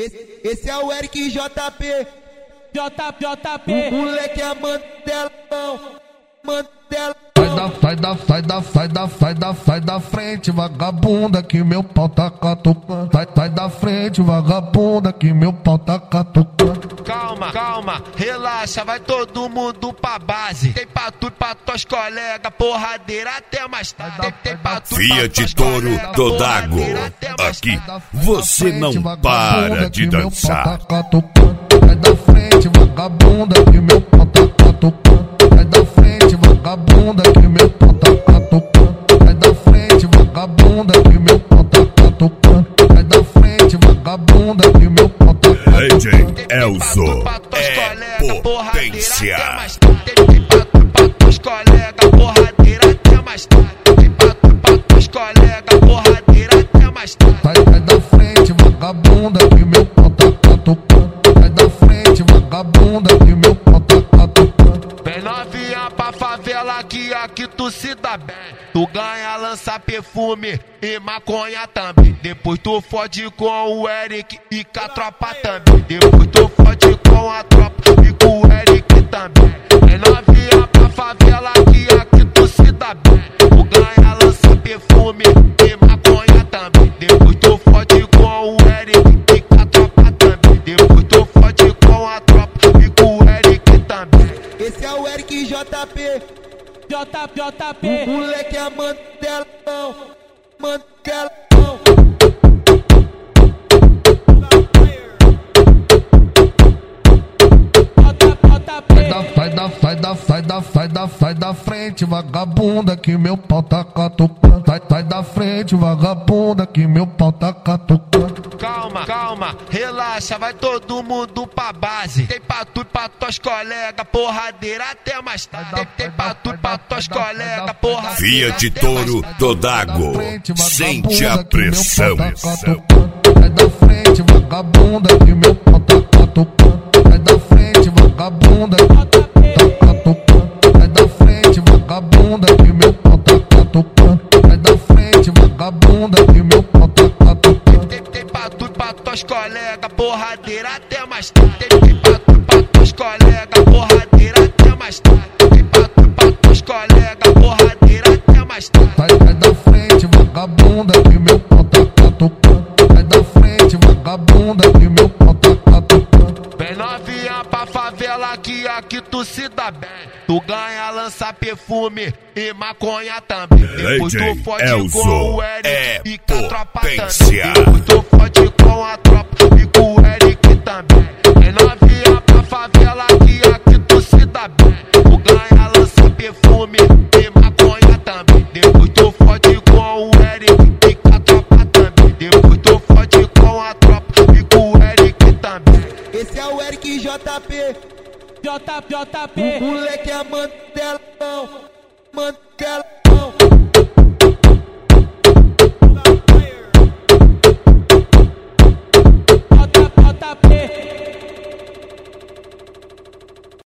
Esse é o Eric JP. JP. O moleque é Mandelão. Sai da frente, vagabunda, que meu pau tá catucando. Sai da frente, vagabunda, que meu pau tá catucando. Calma, relaxa, vai todo mundo pra base. Tem pra tudo pra tuas colegas, porradeira até mais tarde. Tem pra tudo Fiat Toro do Dago. Aqui você não para de dançar. Sai da frente, vagabunda, que meu pau tá catucando. Sai da frente, vagabunda, que meu pau tá catucando. Sai da frente, vagabunda, que meu pau tá catucando. Sai da frente, vagabunda, que meu pau tá catucando. DJ Elzo é potência. Tem pra tuas colegas, porradeira até mais tarde. Tem pra tuas colegas, porradeira até mais tarde. Sai da frente, vagabunda, que meu pau tá catucando. Sai da frente, vagabunda, que meu pau tá catucando. Vem novinha pra favela que aqui tu se dá bem. Tu ganha, lança perfume e maconha também. Depois tu fode com o Eric e com a tropa também. Depois tu fode com a tropa e com o Eric também. Vem novinha pra favela que aqui tu se dá bem. Tu ganha, lança perfume e maconha também. Depois tu fode com o Eric e com a tropa também. Depois tu fode com a tropa e com o Eric também. Esse é o Eric JP. JP. O moleque é Mandelão. Sai da frente, vagabunda, que meu pau tá catucando. Sai da frente, vagabunda, que meu pau tá catucando. Calma, relaxa, vai todo mundo pra base. Tem pra tudo pra tuas colegas, porradeira até mais tarde. Tem pra tudo pra tuas colegas, porradeira. Fiat Toro do Dago. Sente a pressão. Sai da frente, vagabunda, que meu pau tá catucando. Sai da frente, vagabunda, tá catucando. Sai da frente, vagabunda, que meu pau tá catucando. Sai da frente, vagabunda, que meu pau tá catucando. Tem pra tudo pra tuas colegas, porradeira até mais tarde. Tem pra tudo pra tuas colegas, porradeira até mais tarde. Tem pra tudo pra tuas colegas, porradeira até mais tarde. Sai da frente, vagabunda, que meu pau tá catucando. Sai da frente, vagabunda, que meu pau tá catucando. Vem novinha pra favela que aqui tu se dá bem. Tu ganha, lança perfume e maconha também. Depois tu fode com o Eric e com a tropa também. Depois tu fode com a tropa e com o Eric também. Vem novinha pra favela que aqui tu se dá bem. Tu ganha, lança perfume e maconha também. Depois tu fode com o Eric e com a tropa também. Depois tu fode com a tropa e com o Eric também. Esse é o Eric JP. JP. O moleque é Mandelão.